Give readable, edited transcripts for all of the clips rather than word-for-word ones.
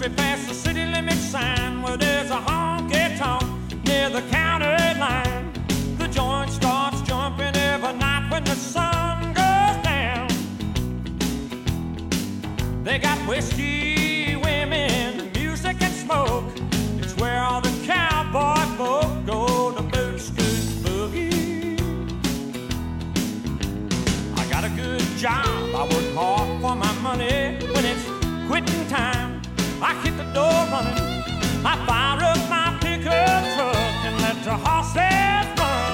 me past the city limit sign where there's a honky-tonk near the county line. The joint starts jumping every night when the sun goes down. They got whiskey, women, music and smoke. It's where all the cowboy folk go to boot scoot boogie. I got a good job, I work hard for my money. When it's quitting time, I hit the door running. I fire up my pickup truck and let the horses run.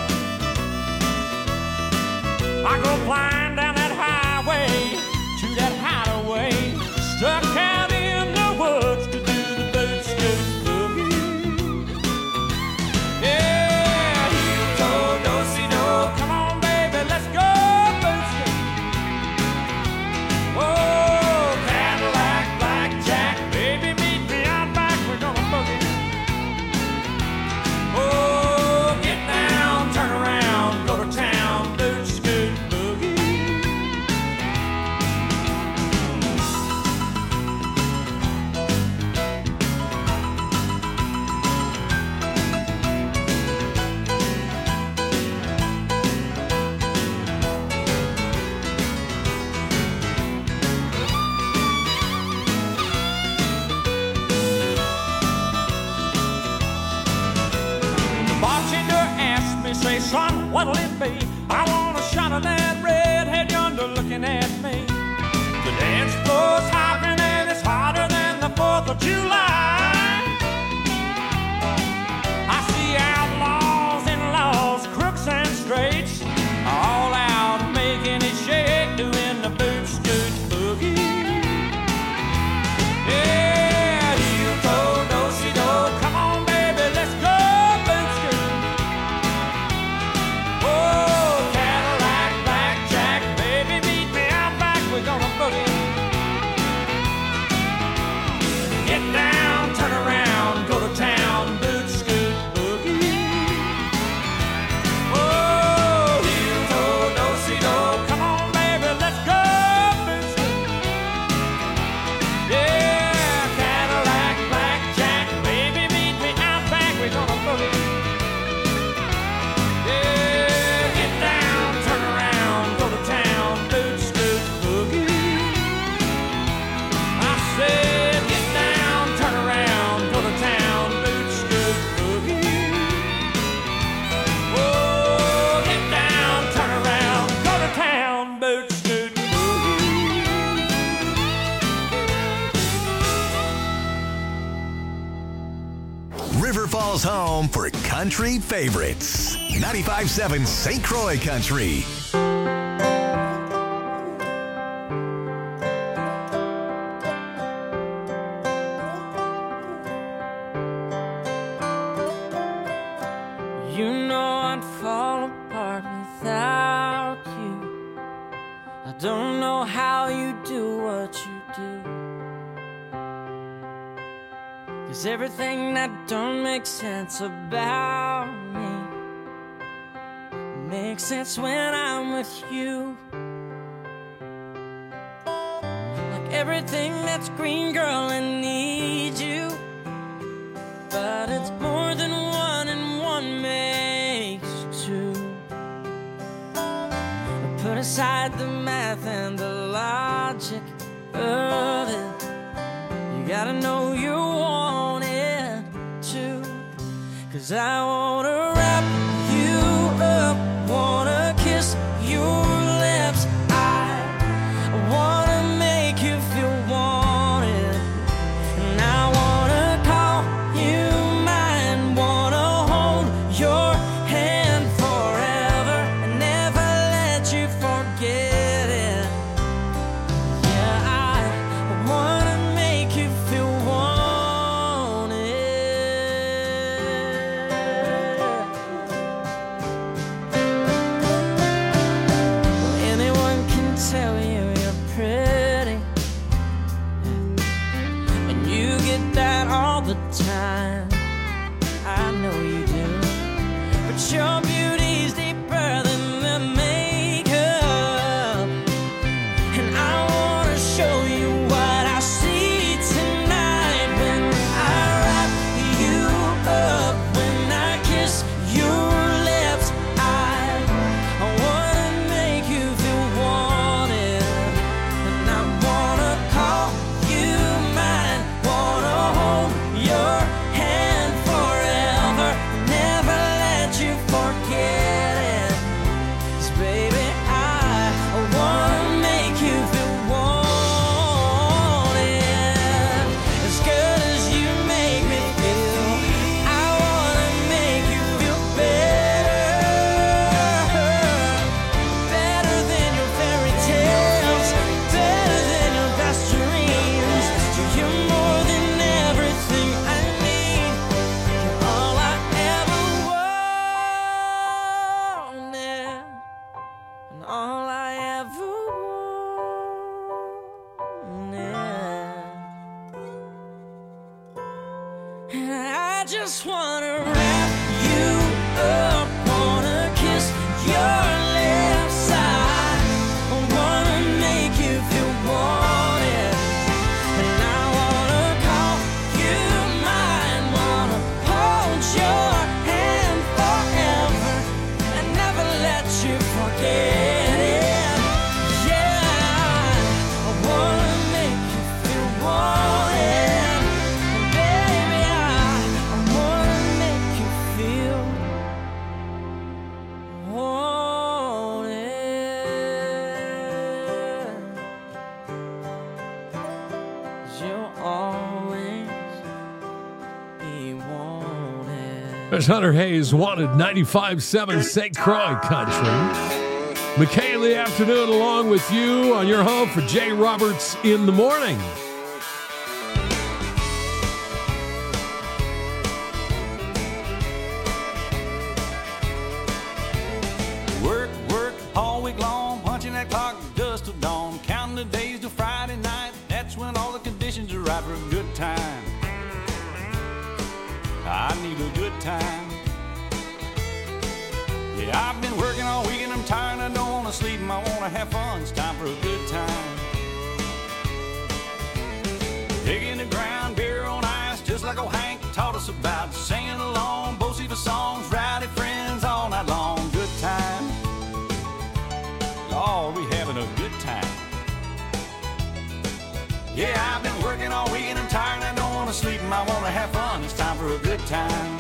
I go flying down that highway to that hideaway, stuck out in the woods to do the boot scoot boogie. Yeah, heel-toe, do-si-do, come on baby, let's go boot scoot. Oh, Cadillac, blackjack, baby meet me out back, we're gonna boogie. Oh, get down, turn around, go to town, boot scoot boogie. The bartender asked me, say, son, what'll it be? I want a shot of that redhead yonder looking at me. The dance floor's hopping and it's hotter than the 4th of July. I see outlaws and laws, crooks and straights, all out making it shake, doing the boot scoot boogie. Yeah, heel-toe, do-si-do, come on baby, let's go boot scoot. Oh, Cadillac, blackjack, baby meet me out back, we're gonna boogie. Get down, turn around, go to town, boot scoot boogie. Oh, heel-toe, do-si-do, come on baby, let's go boot scoot. Yeah, Cadillac, blackjack, baby meet me out back, we're gonna boogie. Yeah, get down, turn around, go to town, boot scoot boogie. I said, get down, turn around, go to town, boot scoot boogie. Oh, get down, turn around, go to town, boot scoot boogie. River Falls home for country favorites. 95.7 St. Croix Country. You know I'd fall apart without you. I don't know how you do what you do. 'Cause everything that don't make sense about me makes sense when I'm with you. Like everything that's green, girl, I need you. But it's more than one and one makes two. Put aside the math and the logic of it. You gotta know you want it too. 'Cause I wanna wrap you up, wanna kiss your lips. I wanna make you feel wanted. And I wanna call you mine, wanna hold your hand forever and never let you forget it. Yeah, I wanna make you feel wanted. just wanna wrap you up, wanna kiss your left side, I wanna make you feel wanted, and I wanna call you mine, wanna hold your hand forever and never let you forget it. Yeah, I wanna make you feel wanted, baby, I wanna make you feel wanted. You'll always be wanted. There's Hunter Hayes, wanted 95.7 St. Croix Country. McKay in the afternoon along with you on your home for Jay Roberts in the morning. Work, work all week long, punching that clock just till dawn, counting the days till Friday night. That's when all the conditions are right for a good time. I need a good time. Yeah, I've been working all week and I'm tired. I don't want to sleep and I want to have fun. It's time for a good time. Digging the ground, beer on ice, just like old Hank taught us about. Singing along, Bo Siva songs, rowdy friends all night long. Good time. Lord, we having a good time. Yeah, I've been working all week and I'm tired and I don't want to sleep and I want to have fun. It's time for a good time.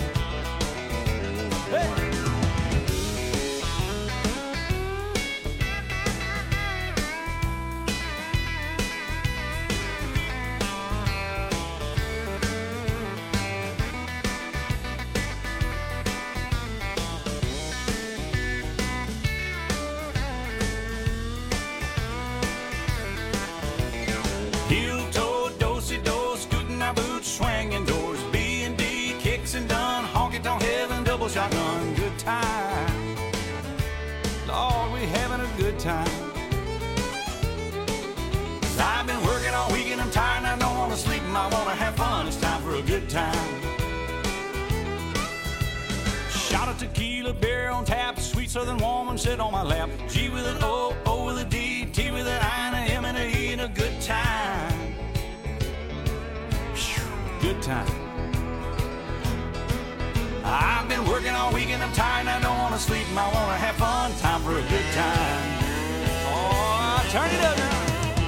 Hey. Heel toe, do-si-do, scooting our boots, swinging doors, B&D, kicks and done, honky-tonk heaven, double shotgun, good time. Lord, we having a good time. 'Cause I've been working all week and I'm tired and I don't want to sleep and I want to have fun. It's time for a good time. Shot of tequila, beer on tap, sweet southern woman sit on my lap. G with an O, O with a D, T with an I and a M and a E and a good time. Phew, good time. I've been working all week and I'm tired and I don't want to sleep and I want to have fun. Time for a good time. Oh, turn it up now.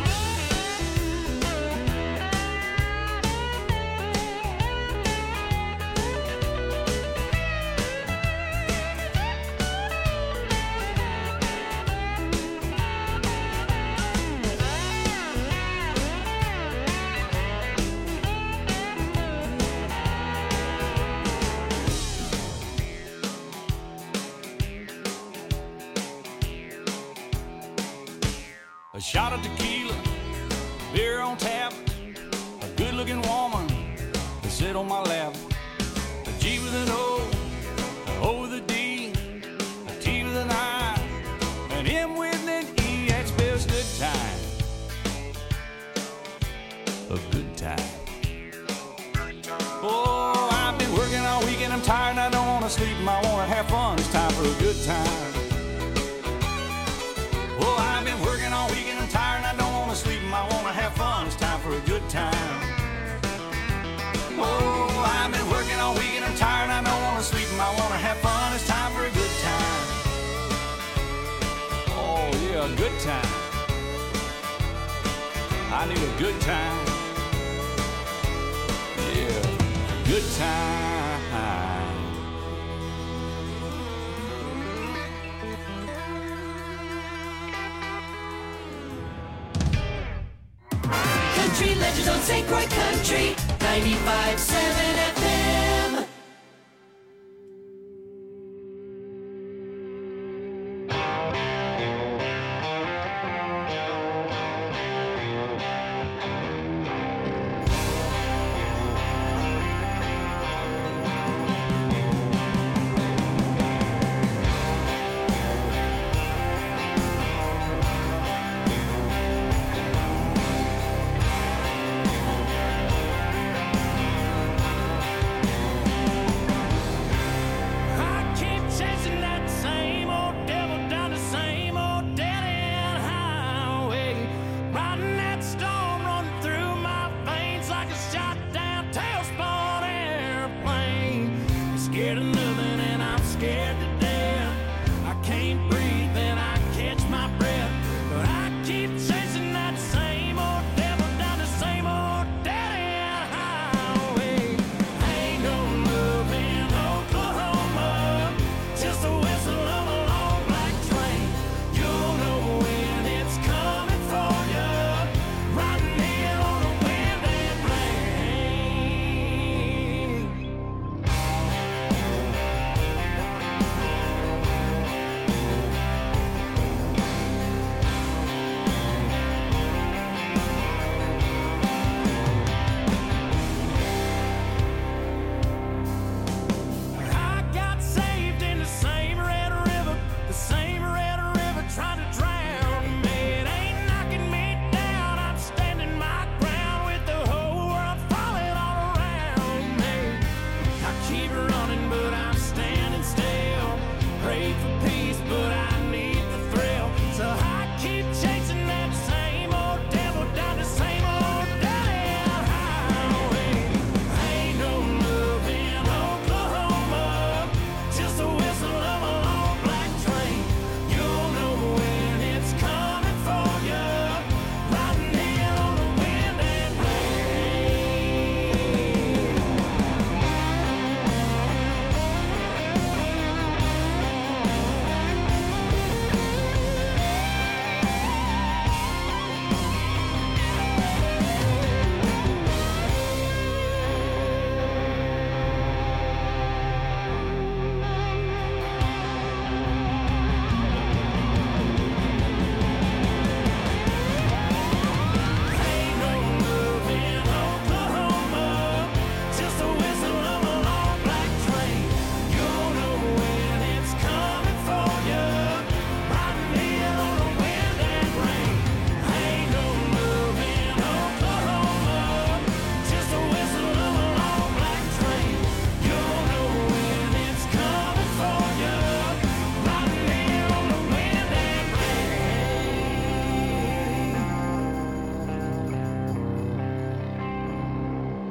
A shot of tequila, beer on tap, a good-looking woman to sit on my lap. A G with an O, an O with a D, a T with an I, an M with an E. That spells good time. A good time. Oh, I've been working all week and I'm tired and I don't want to sleep and I want to have fun. It's time for a good time. Oh, I've been working all week and I'm tired and I don't want to sleep and I want to have fun. It's time for a good time. Oh, I've been working all week and I'm tired and I don't want to sleep and I want to have fun. It's time for a good time. Oh, yeah, a good time. I need a good time. Yeah, good time. Country legends on St. Croix Country 95.7 FM.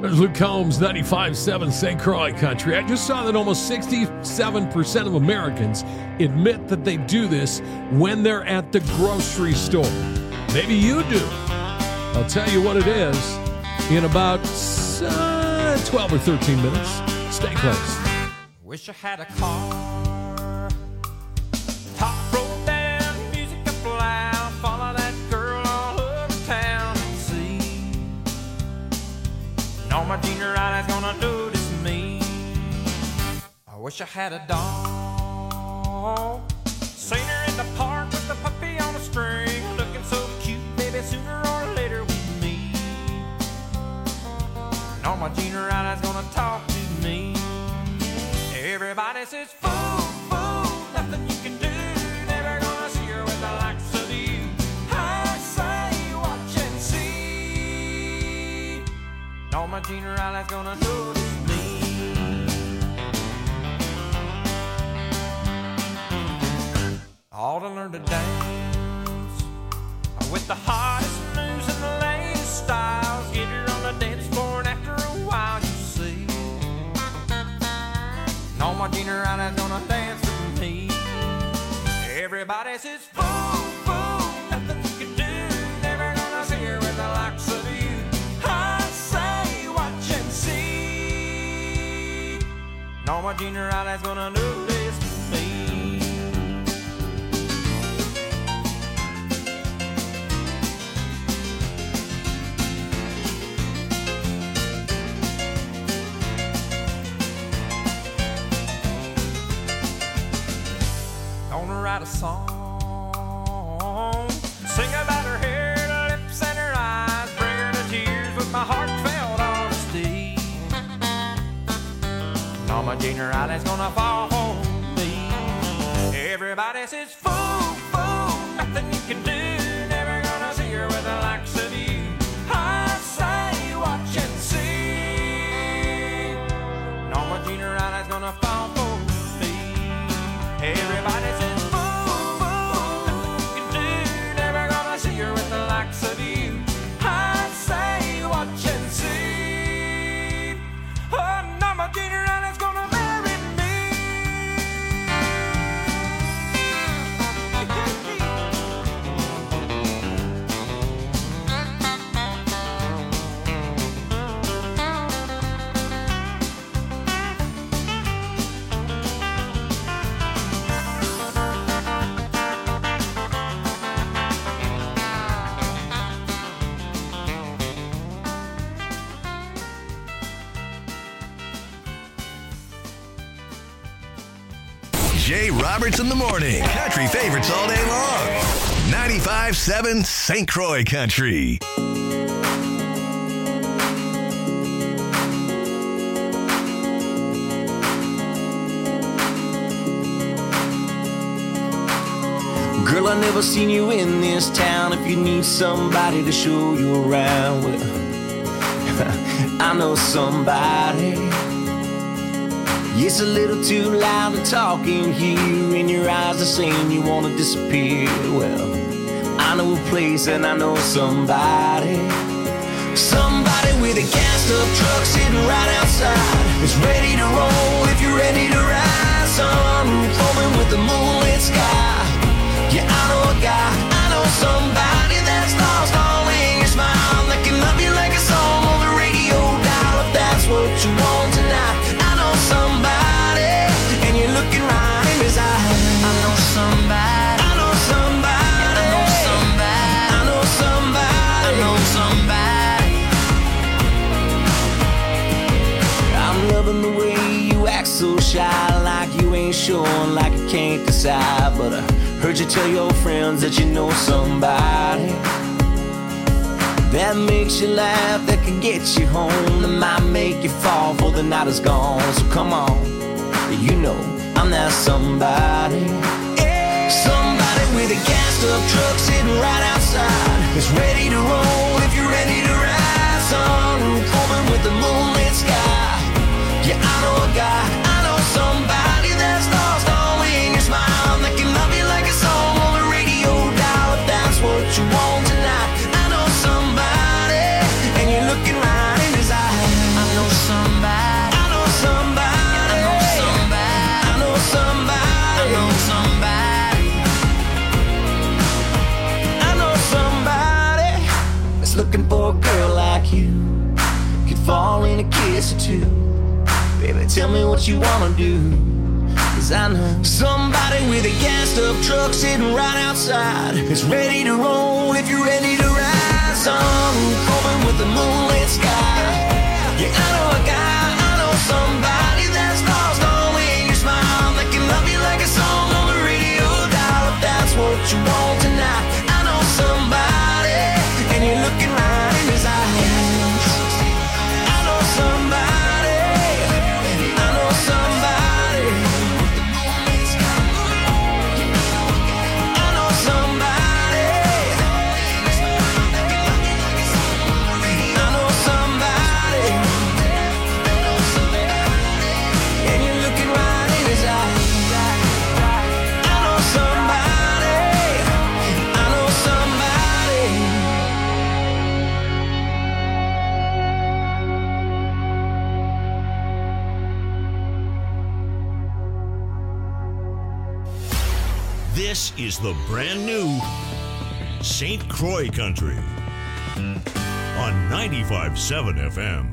There's Luke Combs, 95.7 St. Croix Country. I just saw that almost 67% of Americans admit that they do this when they're at the grocery store. Maybe you do. I'll tell you what it is in about 12 or 13 minutes. Stay close. Wish I had a car. Top rolled down, music up loud. Follow that girl all over town and see. No, my junior eyes gonna notice me. I wish I had a dog. Seen her in the park with the puppy on a string. Looking so cute, baby, sooner or later we meet. No, my junior eyes gonna talk to me. Everybody says, fool, fool, nothing you can do. Never gonna see her with the likes of you. I say, watch and see. No, my junior eyes gonna notice me. Ought to learn to dance with the hottest moves and the latest styles. Get her on the dance floor and after a while you see. No, my junior is gonna dance with me. Everybody says, fool, fool, nothing you can do. Never gonna see her with the likes of you. I say, watch and see. No, my junior is gonna notice me. Write a song, sing about her hair, her lips and her eyes, bring her to tears with my heartfelt honesty. Now my junior is gonna fall on me. Everybody says, fool, fool, nothing you can do. Never gonna see her with the likes of you. I say, watch and see. Now my junior is gonna fall on me. Everybody says, of you, I say, watch and see. Oh, no, my junior is gonna marry me. Jay Roberts in the morning. Country favorites all day long. 95.7 St. Croix Country. Girl, I never seen you in this town. If you need somebody to show you around, well, I know somebody. It's a little too loud to talk in here. In your eyes are saying you wanna disappear. Well, I know a place and I know somebody. Somebody with a gassed up truck sitting right outside. It's ready to roll if you're ready to ride. Sunroof open with the moonlit sky. Yeah, I know a guy, I know somebody that's lost all in your smile. That can love you like a song on the radio dial. If that's what you want tonight, somebody, and you're looking right in his eyes. I know somebody. I know somebody. I know somebody. I know somebody. I know somebody. I'm loving the way you act so shy, like you ain't sure, like you can't decide. But I heard you tell your friends that you know somebody that makes you laugh, that can get you home, that might make you fall before the night is gone. So come on, you know I'm that somebody. Somebody with a gassed up truck sitting right outside. It's ready to roll if you're ready to ride. Sunroof open with the moonlit sky. Yeah, I know a guy, I know somebody that's lost all in your smile. That can love you like a song on the radio dial. If that's what you want tonight, I know somebody, and you're looking right in his eyes. I just looking for a girl like you. Could fall in a kiss or two. Baby, tell me what you wanna do. 'Cause I know somebody with a gassed up truck sitting right outside. It's ready to roll if you're ready to ride. Some hoping with the moonlit sky. Yeah, I know a guy, I know somebody that's lost only in your smile. That can love you like a song on the radio dial. If that's what you want tonight, I know somebody, and you're looking right in his eyes. I know somebody, I know somebody. I know somebody. I know somebody. And you're looking right in his eyes. I know somebody. I know somebody. This is the brand new St. Croix Country on 95.7 FM.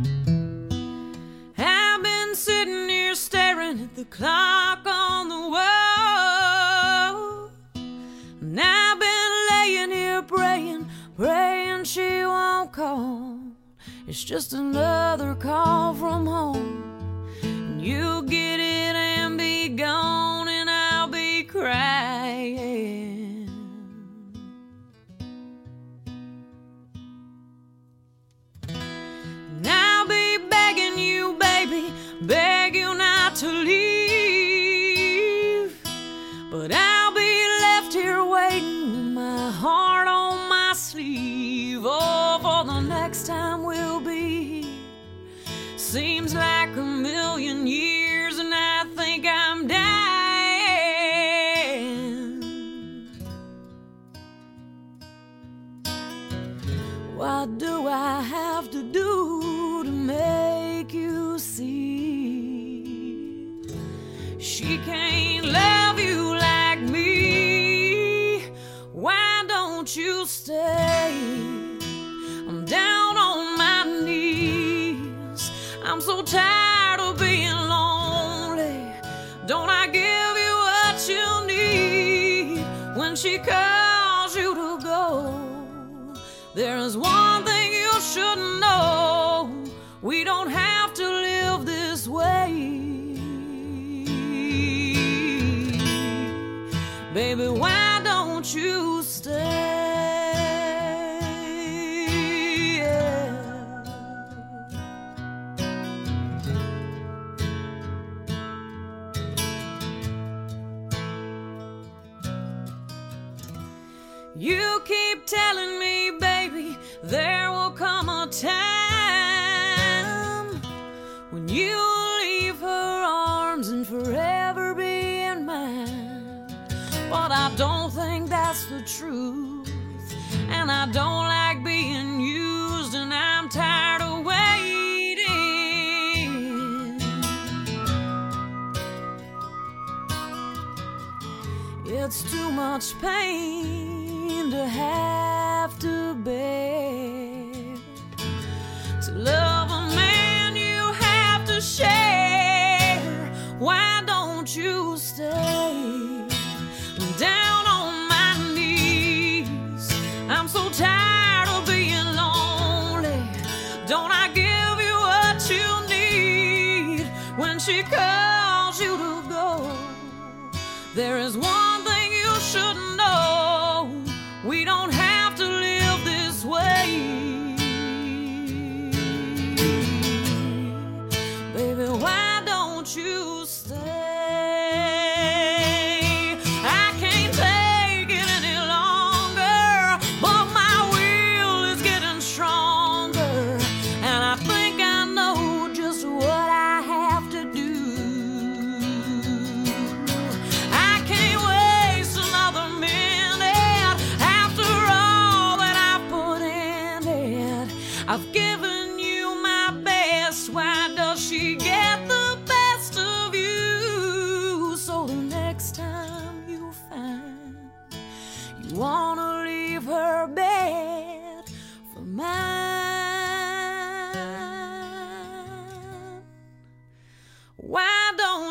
I've been sitting here staring at the clock on the wall. And I've been laying here praying she won't call. It's just another call from home. And you'll get it and be gone, and I'll be crying. And I'll be begging you, baby, beg you not to leave. But I'll be left here waiting with my heart on my sleeve. Oh, for the next time we'll be here. Seems like a million years, and I think I'm dying. What do I have to do to make you see she can't love you like me? Why don't you stay? I'm down on my knees. I'm so tired of being lonely. Don't I give you what you need when she calls you to go? There is one thing you should know. We don't have to live this way. Baby, why don't you stay? You keep telling me, baby, there will come a time when you'll leave her arms and forever be in mine. But I don't think that's the truth, and I don't like being used, and I'm tired of waiting. It's too much pain to have to bear. To love a man you have to share. Why don't you stay? I'm down on my knees. I'm so tired of being lonely. Don't I give you what you need when she calls you to go? There is one thing you should know. We don't have to live this way. Baby, why don't you stay? I can't take it any longer, but my will is getting stronger, and I think I know just what I have to do. I can't waste another minute after all that I've put in it. I've given you my best. Why does she get the best of you? So the next time you find you wanna leave her bed,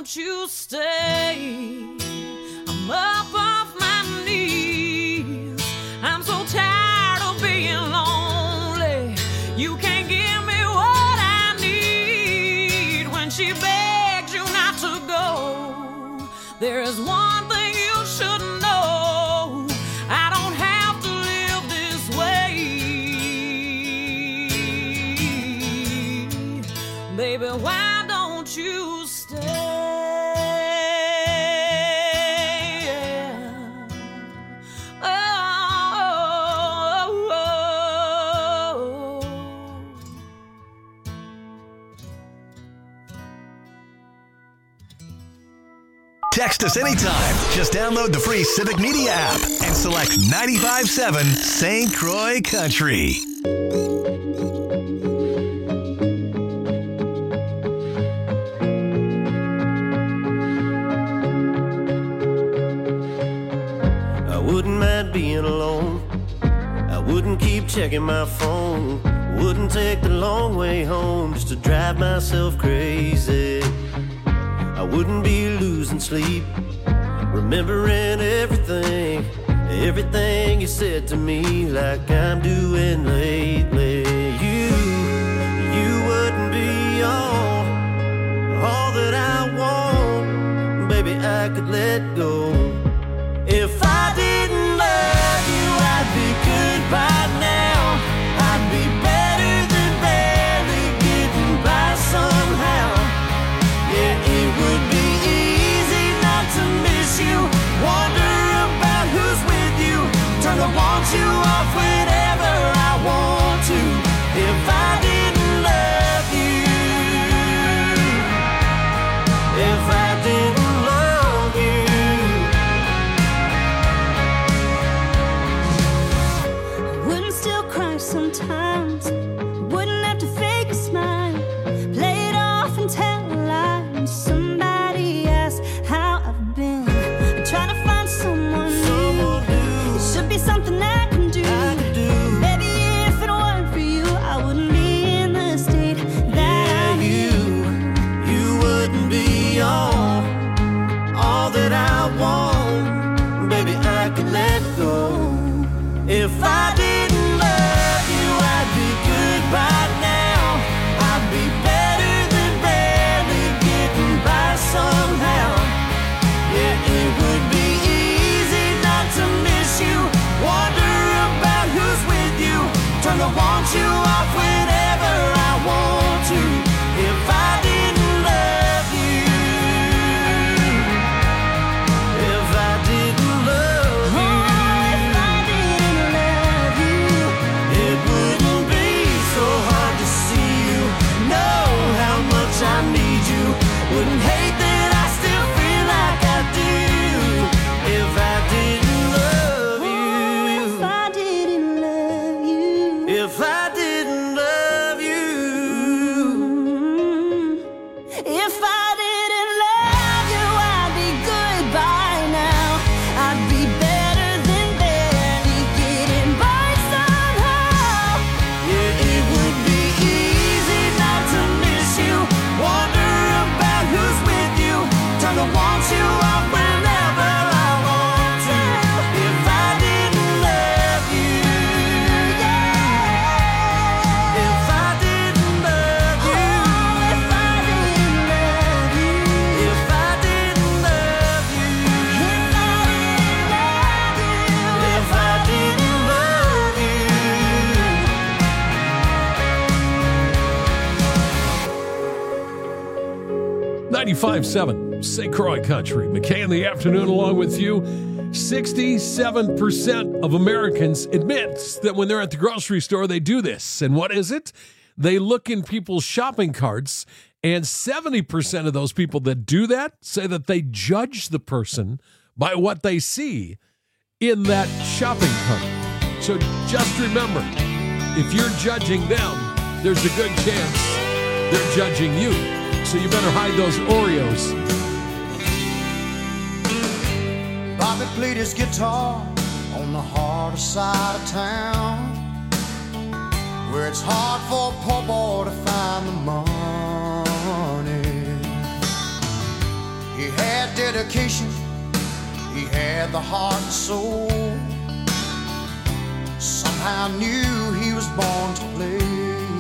don't you stay? I'm up off my knees. I'm so tired of being lonely. You can't give me what I need. When she begs you not to go, there is one thing you should know. I don't have to live this way. Baby, why don't you stay? Text us anytime. Just download the free Civic Media app and select 95.7 St. Croix Country. I wouldn't mind being alone. I wouldn't keep checking my phone. Wouldn't take the long way home just to drive myself crazy. I wouldn't be losing sleep, remembering everything you said to me, like I'm doing lately. You wouldn't be all that I want. Baby, I could let go. If I didn't love you, I'd be good by now. I'd be better than barely getting by somehow. Yeah, it would be easy not to miss you. Wonder about who's with you. Turn the want you off whenever I want to. If I didn't love you, if I didn't love you, I wouldn't still cry sometimes. Wouldn't have to fake a smile. Play it off and tell a lie. Somebody asked how I've been. I'm trying to find someone new. It should be something I can do. Baby, if it weren't for you, I wouldn't be in the state that I'm in. You wouldn't be all that I want. Baby, I could let go. If I didn't love you, I'd be good by now. I'd be better than barely getting by somehow. Yeah, it would be easy not to miss you. Wonder about who's with you. Turn the want you off whenever I want to. If I didn't love you, if I didn't love you, If I didn't love you, it wouldn't be so hard to see you. Know how much I need you. Wouldn't hate that I still feel like I do. If I didn't love if you, I didn't love you, if I didn't love you. if I didn't love you, I'd be good by now. I'd be better than barely getting by somehow. Yeah, it would be easy not to miss you. Wonder about who's with you. Turn the want you off whenever I want to. If I didn't love you, if I didn't love you, If I didn't love you, if I didn't love you, if I didn't love you, if I didn't love you. 95.7 St. Croix Country. McKay in the afternoon along with you. 67% of Americans admit that when they're at the grocery store, they do this. And what is it? They look in people's shopping carts, and 70% of those people that do that say that they judge the person by what they see in that shopping cart. So just remember, if you're judging them, there's a good chance they're judging you. So you better hide those Oreos. Bobby played his guitar on the harder side of town, where it's hard for a poor boy to find the money. dedication, he had the heart and soul. Somehow knew he was born to play.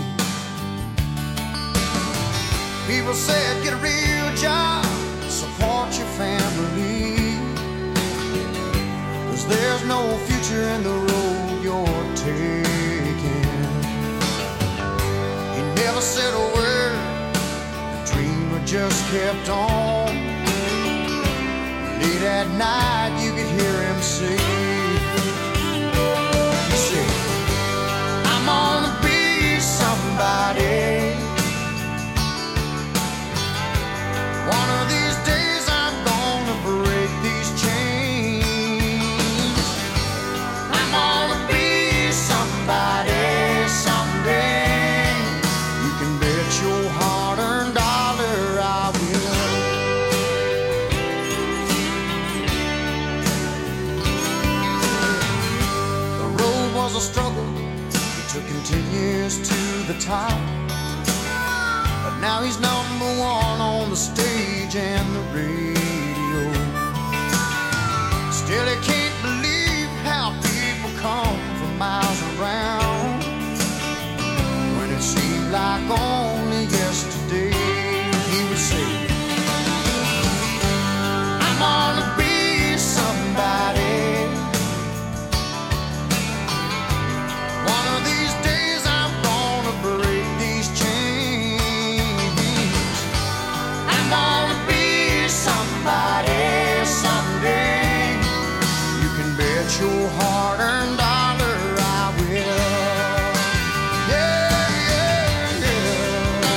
People said, get a real job, support your family, 'cause there's no future in the road you're taking. He never said a word, the dreamer just kept on. Late at night you could hear him say, he said, I'm gonna be somebody. One of these days I'm gonna break these chains. I'm gonna be somebody someday. You can bet your hard-earned dollar I will. The road was a struggle. It took him 10 years to the top. But now he's number one on the stage and the radio. Still he can't believe how people come from miles around, when it seemed like only yesterday he would say, I'm gonna be somebody. One of these days I'm gonna break these chains. I'm gonna be somebody someday. You can bet your hard-earned dollar I will. Yeah, yeah, yeah.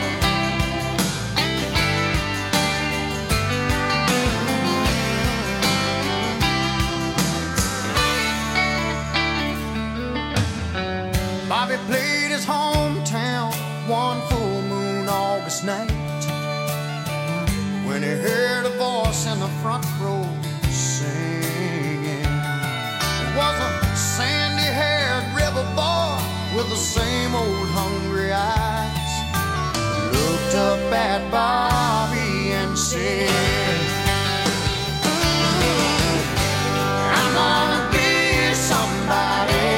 Bobby played his hometown one full moon August night, when he heard a voice in the front row singing. It was a sandy-haired rebel boy with the same old hungry eyes. He looked up at Bobby and said, I'm gonna be somebody.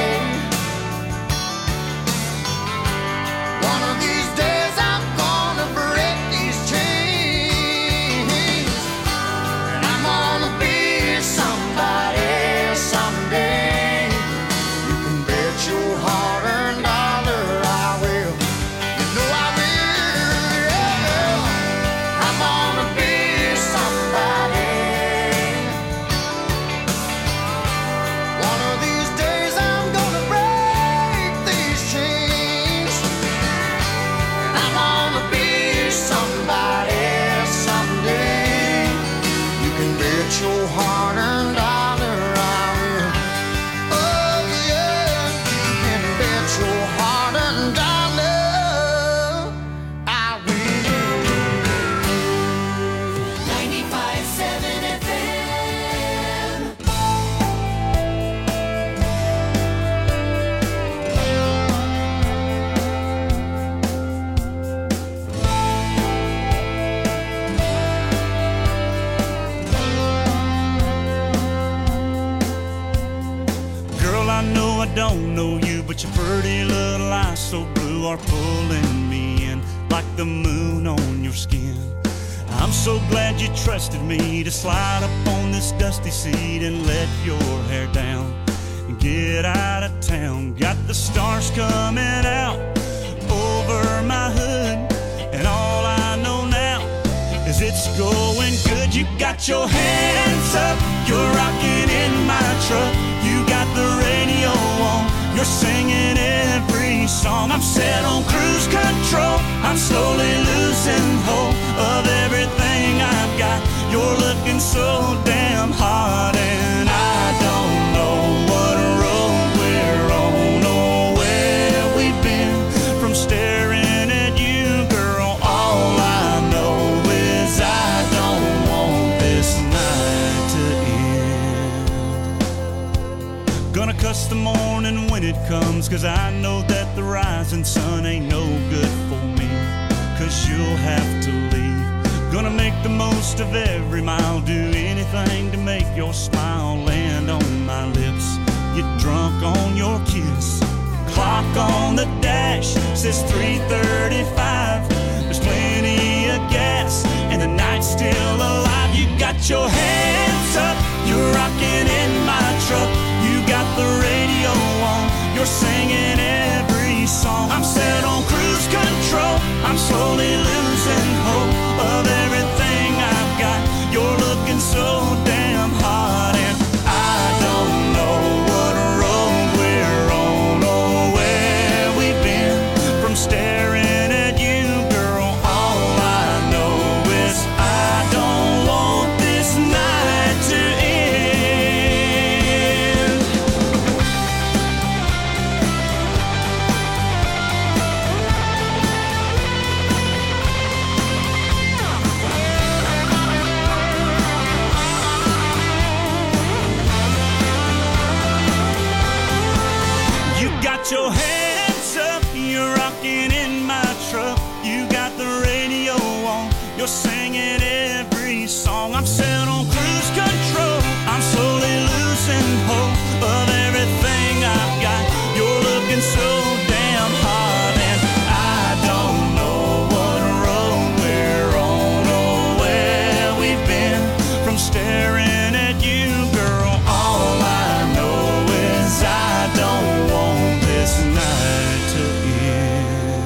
One of these days I'm gonna break these chains. And I'm gonna be somebody someday. You can bet your hard-earned dollar I will. You know I will, yeah. I'm gonna be somebody. One of these days I'm gonna break these chains. I'm gonna be somebody someday. You can bet your hard-earned dollar I will. Oh yeah, you can bet your hard-earned dollar I will. 95.7 FM. Girl, I know I don't know you, but your pretty little eyes so blue are pulling me in like the moon on your skin. I'm so glad you trusted me to slide up on this dusty seat and let your hair down and get out of town. Got the stars coming out over my hood, and all I know now is it's going good. You got your hands up, you're rocking in my truck. You got the radio on, you're singing every song. I'm set on cruise control, I'm slowly losing hold of everything I've got. You're looking so damn hot, and I don't know what road we're on or where we've been. From staring at you, girl, all I know is I don't want this night to end. Gonna cuss the morning when it comes, 'cause I know that the rising sun ain't no good for me. 'Cause you'll have to leave Gonna make the most of every mile, do anything to make your smile land on my lips, get drunk on your kiss. Clock on the dash says 3:35. There's plenty of gas and the night's still alive. You got your hands up, you're rocking in my truck. You got the radio on, you're singing every song. I'm set on cruise control, I'm slowly losing hope of everything I've got. You're looking so damn hot, and I don't know what road we're on or where we've been from staring at you, girl. All I know is I don't want this night to end. You got your hands up, you're rocking in my truck. You got the radio on, you're singing every song. I'm set on cruise control, I'm slowly losing hope of everything I've got. You're looking so damn hot, and I don't know what road we're on or where we've been from staring at you, girl. All I know is I don't want this night to end.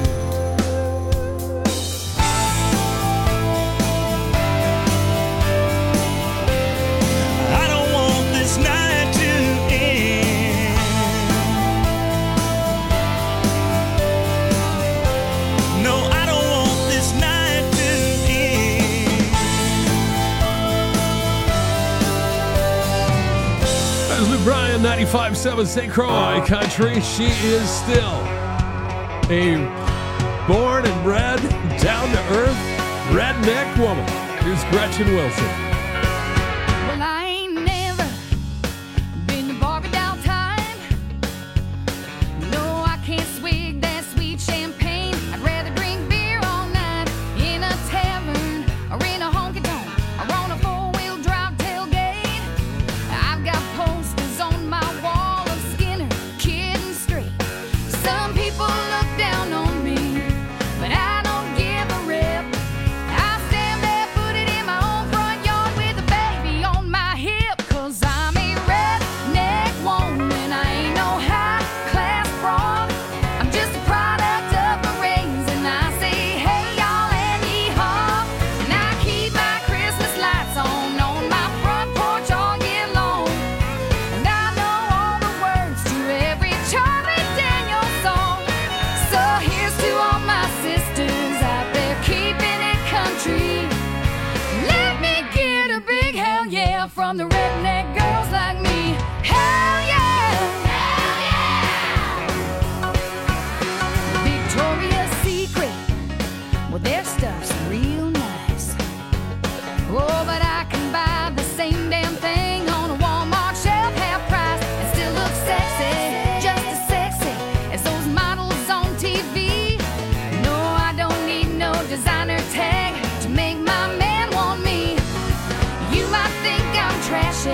I don't want this night to end. No, I don't want this night to end. That's Luke Bryan, 95.7 St. Croix Country. She is still a born and bred, down-to-earth, redneck woman. Here's Gretchen Wilson. Well, I ain't never been to Barbie doll time. No, I can't swig that sweet champagne. I'd rather drink beer all night in a tavern or in a honky-tonk or on a four-wheel drive tailgate. I've got posters on my wall of Skinner, Kid and Straight. Some people look down on me, but I don't give a rip. I stand barefooted in my own front yard with a baby on my hip, 'cause I'm a redneck woman. I ain't no high-class broad. I'm just a product of my raising. I say, hey, y'all, and yee-haw. And I keep my Christmas lights on my front porch all year long. And I know all the words to every Charlie Daniels song. So here's to all my sisters out there keeping it country. Let me get a big hell yeah from the redneck girls like me. Hell yeah! Hell yeah! Victoria's Secret, well, their stuff's real nice. Oh, but I can buy the same damn thing on a Walmart shelf, half price, and still look sexy, just as sexy as those models on TV. No, I don't need no designer tag to make my man want me. You might think I'm trashy,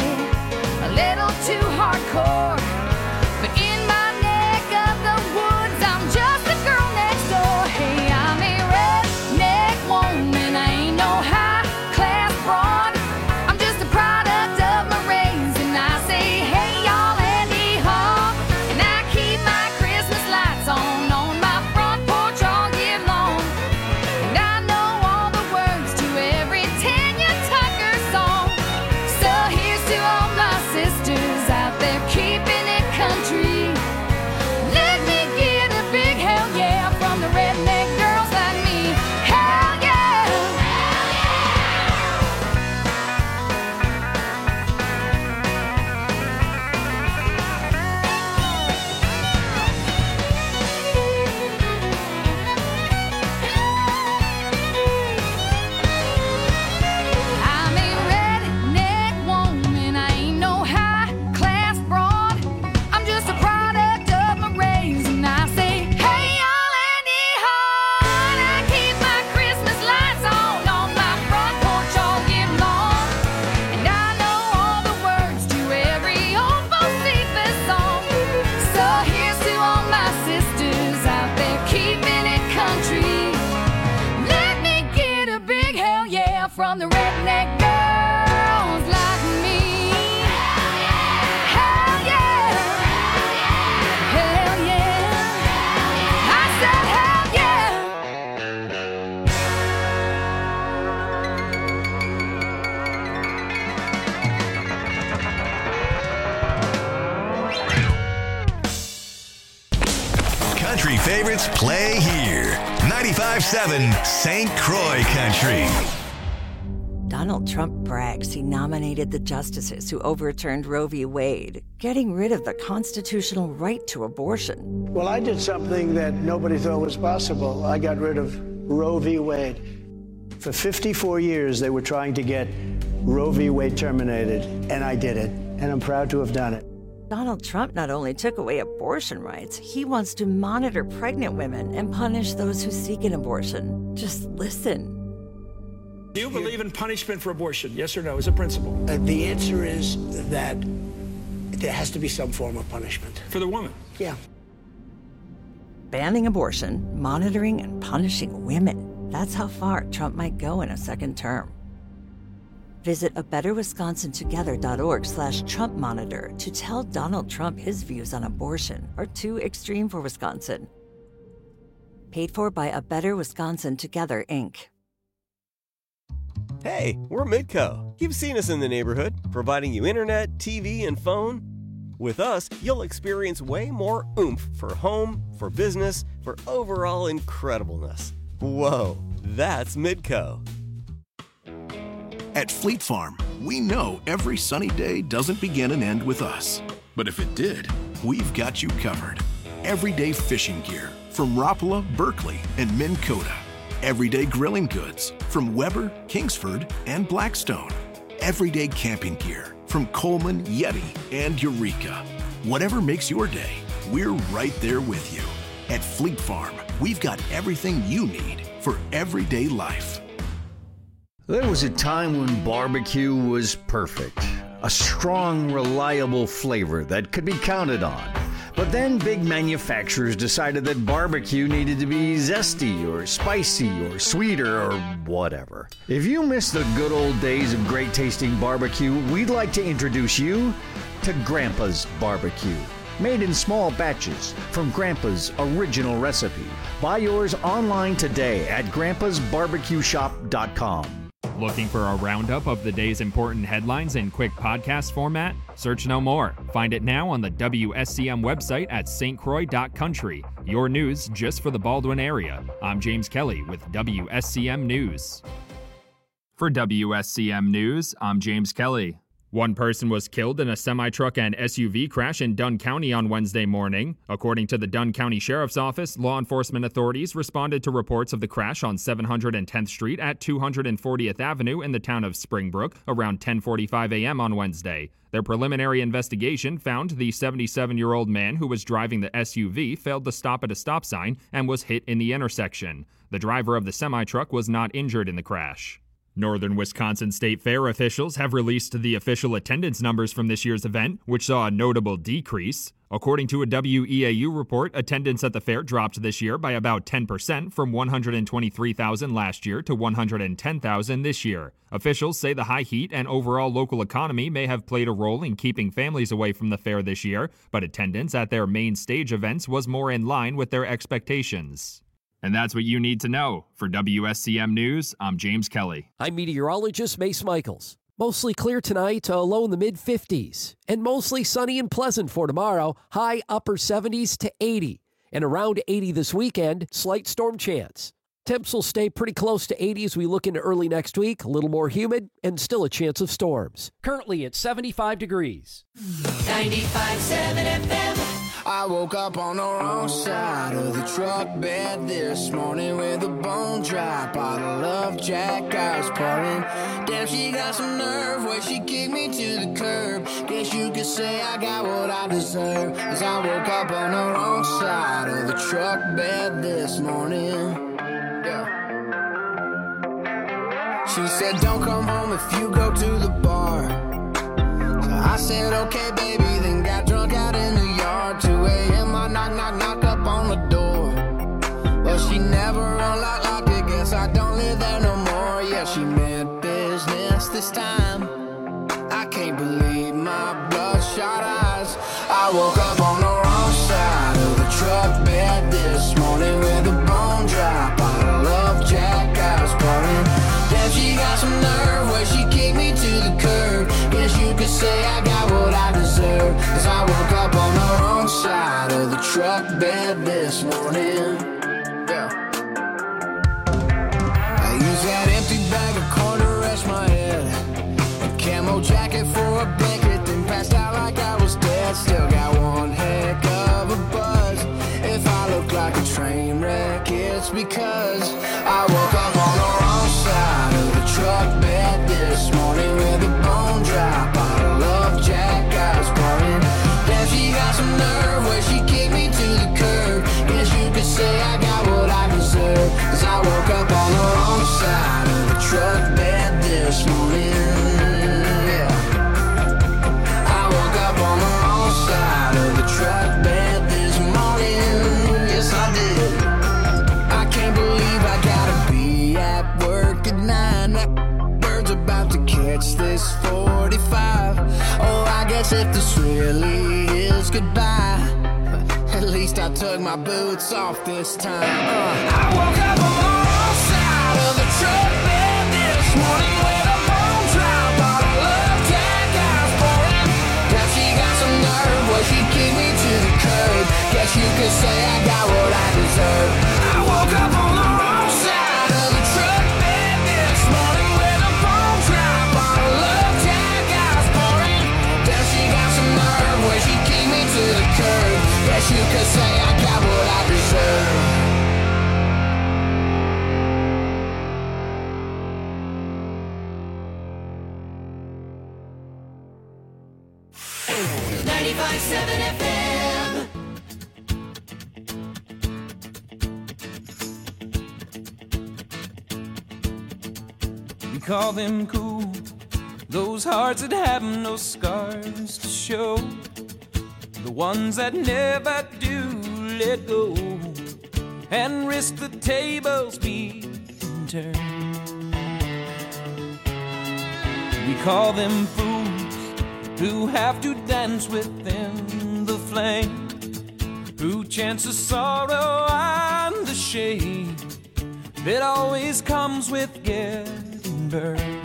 country favorites play here. 95.7 St. Croix Country. Donald Trump brags he nominated the justices who overturned Roe v. Wade, getting rid of the constitutional right to abortion. Well, I did something that nobody thought was possible. I got rid of Roe v. Wade. For 54 years, they were trying to get Roe v. Wade terminated, and I did it, and I'm proud to have done it. Donald Trump not only took away abortion rights, he wants to monitor pregnant women and punish those who seek an abortion. Just listen. Do you believe in punishment for abortion? Yes or no, as a principle? The answer is that there has to be some form of punishment. For the woman? Yeah. Banning abortion, monitoring, and punishing women. That's how far Trump might go in a second term. Visit abetterwisconsintogether.org/Trump monitor to tell Donald Trump his views on abortion are too extreme for Wisconsin. Paid for by A Better Wisconsin Together, Inc. Hey, we're Midco. You've seen us in the neighborhood, providing you internet, TV, and phone. With us, you'll experience way more oomph for home, for business, for overall incredibleness. Whoa, that's Midco. At Fleet Farm, we know every sunny day doesn't begin and end with us. But if it did, we've got you covered. Everyday fishing gear from Rapala, Berkeley, and Minn Kota. Everyday grilling goods from Weber, Kingsford, and Blackstone. Everyday camping gear from Coleman, Yeti, and Eureka. Whatever makes your day, we're right there with you. At Fleet Farm, we've got everything you need for everyday life. There was a time when barbecue was perfect. A strong, reliable flavor that could be counted on. But then big manufacturers decided that barbecue needed to be zesty or spicy or sweeter or whatever. If you miss the good old days of great tasting barbecue, we'd like to introduce you to Grandpa's Barbecue. Made in small batches from Grandpa's original recipe. Buy yours online today at grandpasbarbecueshop.com. Looking for a roundup of the day's important headlines in quick podcast format? Search no more. Find it now on the WSCM website at stcroix.country. Your news just for the Baldwin area. I'm James Kelly with WSCM News. For WSCM News, I'm James Kelly. One person was killed in a semi-truck and SUV crash in Dunn County on Wednesday morning. According to the Dunn County Sheriff's Office, law enforcement authorities responded to reports of the crash on 710th Street at 240th Avenue in the town of Springbrook around 10:45 a.m. on Wednesday. Their preliminary investigation found the 77-year-old man who was driving the SUV failed to stop at a stop sign and was hit in the intersection. The driver of the semi-truck was not injured in the crash. Northern Wisconsin State Fair officials have released the official attendance numbers from this year's event, which saw a notable decrease. According to a WEAU report, attendance at the fair dropped this year by about 10% from 123,000 last year to 110,000 this year. Officials say the high heat and overall local economy may have played a role in keeping families away from the fair this year, but attendance at their main stage events was more in line with their expectations. And that's what you need to know. For WSCM News, I'm James Kelly. I'm meteorologist Mace Michaels. Mostly clear tonight, low in the mid-50s. And mostly sunny and pleasant for tomorrow, high upper 70s to 80. And around 80 this weekend, slight storm chance. Temps will stay pretty close to 80 as we look into early next week, a little more humid, and still a chance of storms. Currently at 75 degrees. 95.7 FM. I woke up on the wrong side of the truck bed this morning with a bone dry bottle of Jack I was pouring. Damn, she got some nerve where she kicked me to the curb. Guess you could say I got what I deserve. Cause I woke up on the wrong side of the truck bed this morning. Yeah. She said don't come home if you go to the bar. So I said okay baby, then got drunk out in the yard. 2 a.m. I knock up on the door. But she never unlocked it, guess I don't live there no more. Yeah, she meant business this time. I can't believe my bloodshot eyes. I woke up on the wrong side of the truck bed this morning with a bone dry bottle of Jack I was pouring. Damn, she got some nerve where she kicked me to the curb. Guess you could say I got what I deserve. Cause I woke up on the wrong side of the truck truck bed this morning. Yeah. I use that empty bag of corn to rest my head, a camo jacket for a blanket, then passed out like I was dead. Still got one heck of a buzz. If I look like a train wreck, it's because I woke up on the wrong side of the truck bed this morning with a bone dry bottle of Jack I was pouring. Then she got some nerve where she kicked me to the curb. Guess you could say I got what I deserve, 'cause I woke up on the wrong side of the truck bed this morning. Yeah. I woke up on the wrong side of the truck bed this morning. Yes, I did. I can't believe I gotta be at work at 9. That bird's about to catch this 45. Oh, I guess if this really is goodbye, at least I took my boots off this time. I woke up on the wrong side of the truck bed this morning with a bone dry bottle of Jack I was pouring. Now she got some nerve where she kicked me to the curb. Guess you could say I got what I deserve. I woke up on the wrong side of the truck bed this morning with a bone dry bottle of Jack I was pouring. Now she got some nerve where she kicked me to the curb. Guess you could say I got what I deserve. 95.7 FM. We call them cool, those hearts that have no scars to show, the ones that never do let go and risk the tables being turned. We call them fools who have to dance within the flame, who chance the sorrow and the shame that always comes with getting burned.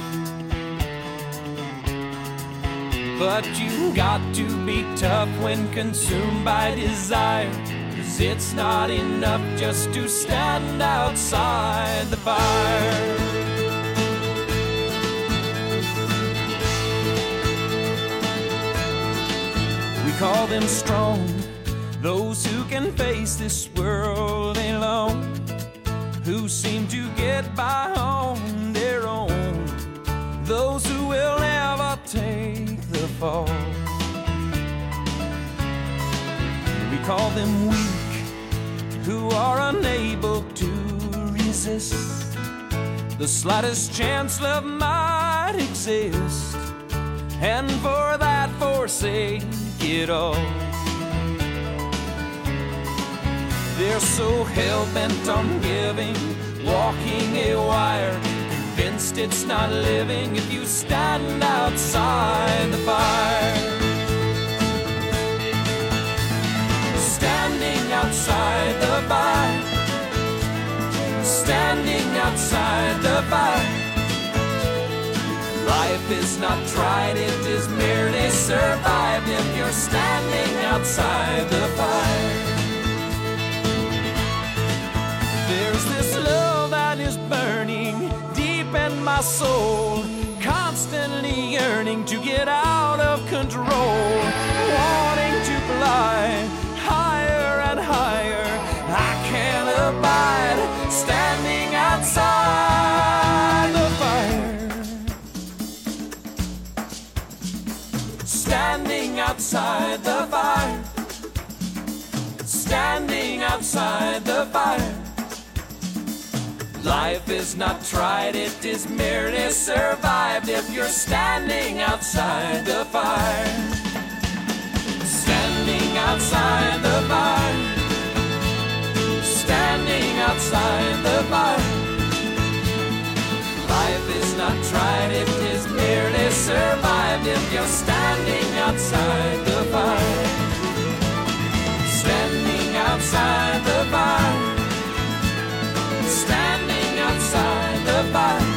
But you got to be tough when consumed by desire, 'cause it's not enough just to stand outside the fire. We call them strong, those who can face this world alone, who seem to get by on their own, those who will never take the fall. We call them weak, who are unable to resist the slightest chance love might exist, and for that forsake it all. They're so hell-bent on giving, walking a wire, convinced it's not living if you stand outside the fire. Standing outside the fire, standing outside the fire. Life is not tried, it is merely survived if you're standing outside the fire. There's this love that is burning deep in my soul, constantly yearning to get out of control, wanting to fly higher and higher. I can't abide standing outside the fire. Standing outside the fire. Standing outside the fire. Life is not tried, it is merely survived if you're standing outside the fire. Standing outside the fire. Standing outside the fire. Life is not tried, it is merely survived if you're standing outside the fire. Standing outside the fire. Standing outside the fire.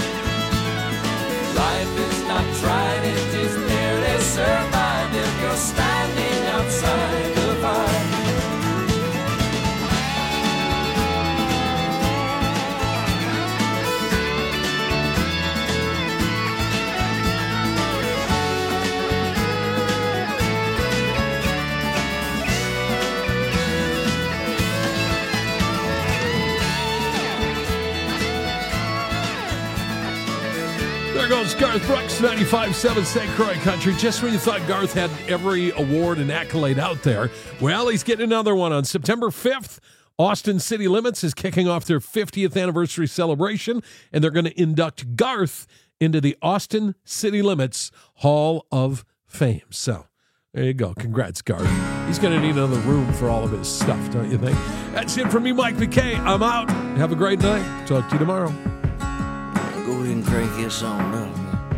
Life is not tried, it is merely survived if you're standing outside the fire. goes Garth Brooks, 95.7 St. Croix Country. Just when you thought Garth had every award and accolade out there, well, he's getting another one on September 5th. Austin City Limits is kicking off their 50th anniversary celebration, and they're going to induct Garth into the Austin City Limits Hall of Fame. So there you go. Congrats, Garth. He's going to need another room for all of his stuff, don't you think? That's it from me, Mike McKay. I'm out. Have a great night. Talk to you tomorrow. Go ahead and crank this song up.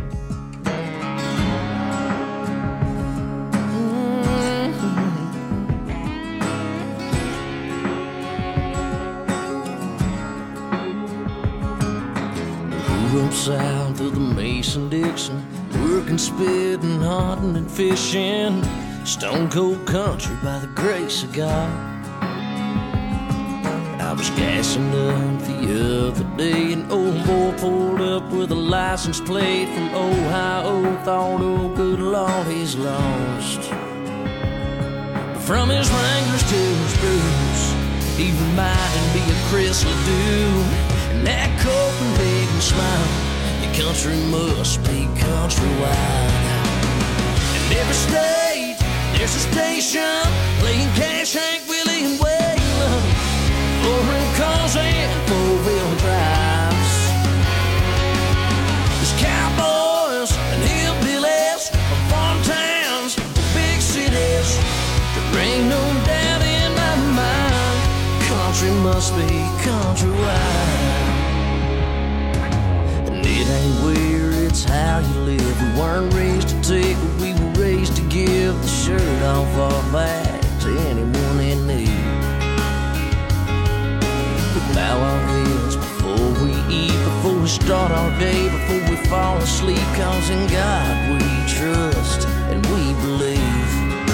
Up south of the Mason-Dixon, working, spitting, hunting, and fishing, stone cold country by the grace of God. I was gassing up the other day, an old boy pulled up with a license plate from Ohio. Thought, oh good Lord, he's lost. But from his Wranglers to his boots, he reminded me of Chris Ledoux. And that Copenhagen smile, your country must be countrywide. In every state, there's a station playing Cash, Hank, Willie, and Waylon. Foreign cars and four-wheel drives. There's cowboys and hillbillies, farm towns, big cities. There ain't no doubt in my mind, country must be countrywide. It ain't where, it's how you live. We weren't raised to take, but we were raised to give the shirt off our back to anyone in need. We bow our heads before we eat, before we start our day, before we fall asleep, 'cause in God we trust and we believe.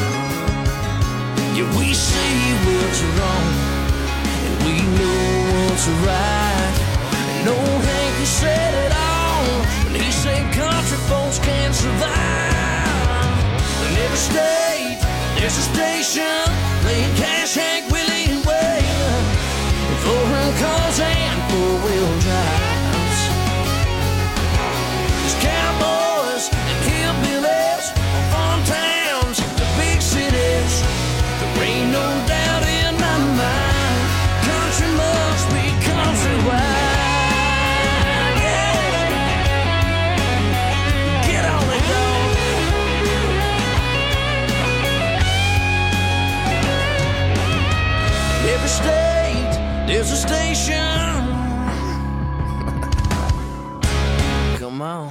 Yeah, we see what's wrong and we know what's right. And old Hank said it all when he said country folks can't survive. In every state, there's a station playing Cash, Hank, Willie, and Waylon. Foreign cars and four-wheel drives. There's cowboys and hillbillies, farm towns, the big cities. There ain't no doubt in my mind, country must be countrywide. Every state, there's a station. Come on.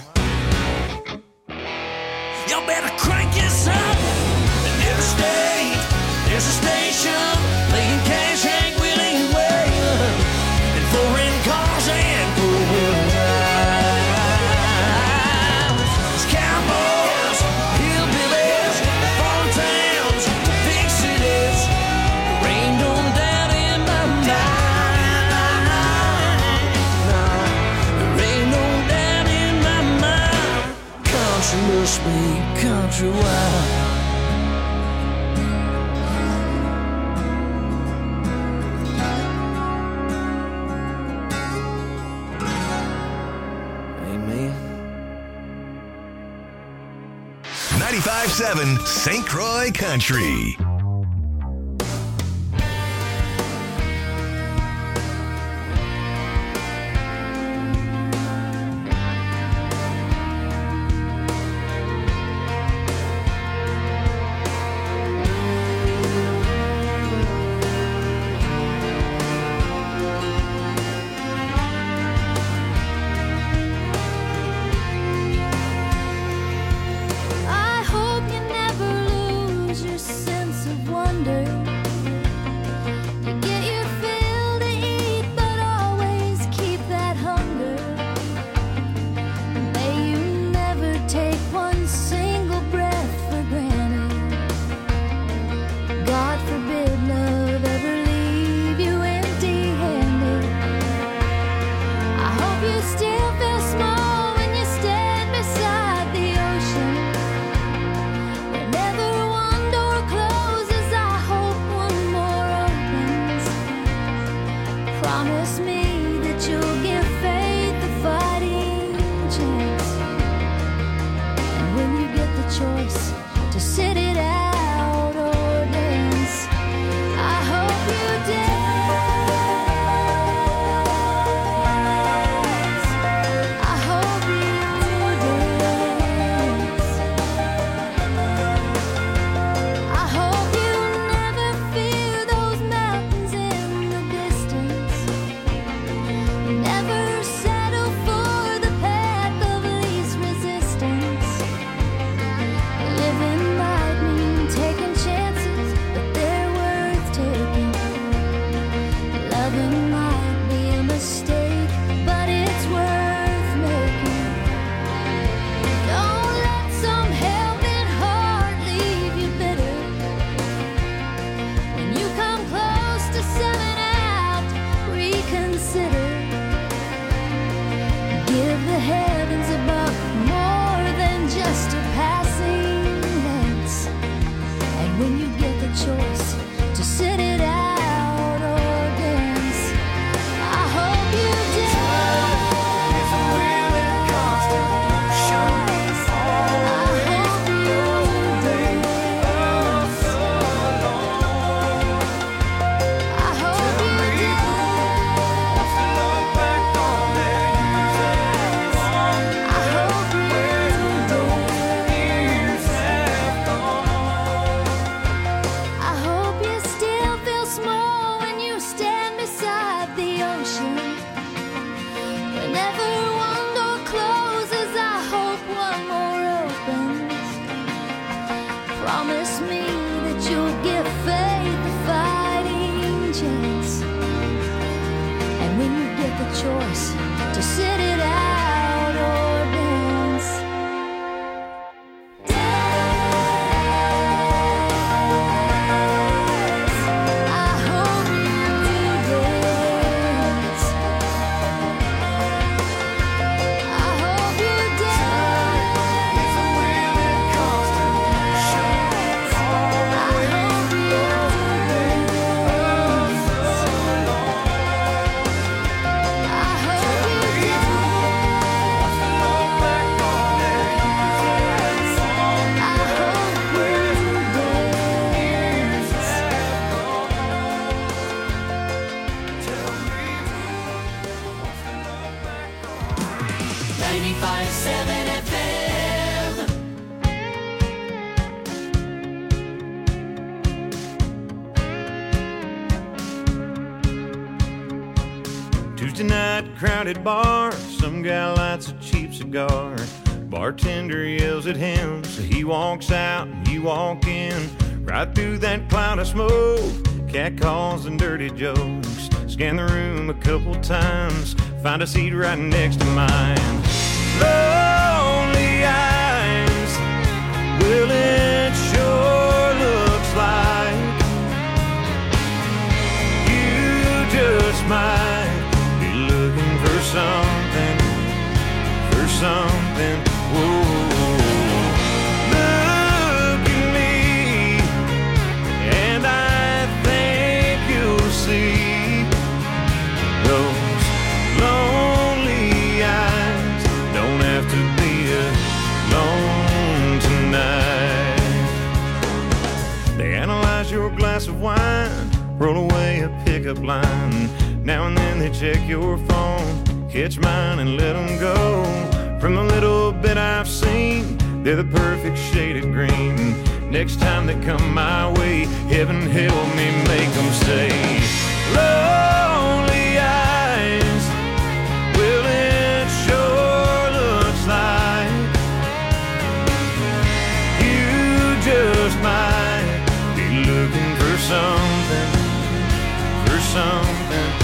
Y'all better crank this up. In every state, there's a station playing Cash, Hank, Willie, and Waylon. And foreign cars and four-wheel drives. There's cowboys, hillbillies, farm towns, big cities. There ain't no doubt in my mind. There ain't no doubt in my mind. Country must be countrywide. Amen. 95.7 St. Croix Country. I hope you never lose your sense of wonder. You get your fill to eat, but always keep that hunger. May you never take one single breath for granted. God forbid love ever leave you empty-handed. I hope you still feel small when you stand beside the ocean. Whenever one door closes, I hope one more opens. Promise me that you'll give faith a fighting chance. choice to sit it out or dance. I hope you dance. I hope you dance. I hope you never fear those mountains in the distance. Never settle for the path of least resistance. Living might mean taking chances, but they're worth taking. Loving might be a mistake, but it's worth making. Don't let some helping heart leave you bitter. When you come close to selling out, reconsider. Give the heavens above more than just a passing glance. And when you get the choice to sit it out or dance, I hope you dance. I hope you dance. I hope you dance. I hope you I hope you still feel small when you stand beside the ocean. Whenever one door closes, I hope one more opens. Promise me that you'll give faith a fighting chance. And when you get the choice to sit it out or dance, I hope you dance. I hope you dance. I hope you dance. Tuesday night, crowded bar. Some guy lights a cheap cigar. Bartender yells at him, so he walks out and you walk in. Right through that cloud of smoke, cat calls and dirty jokes. Scan the room a couple times, find a seat right next to mine. Lonely eyes, well it sure looks like you just might be looking for something, whoa. Look at me, and I think you'll see those lonely eyes don't have to be alone tonight. They analyze your glass of wine, roll away a pickup line. Now and then they check your phone, catch mine and let them go. From the little bit I've seen, they're the perfect shade of green. Next time they come my way, heaven help me make them say, lonely eyes, well it sure looks like you just might be looking for something,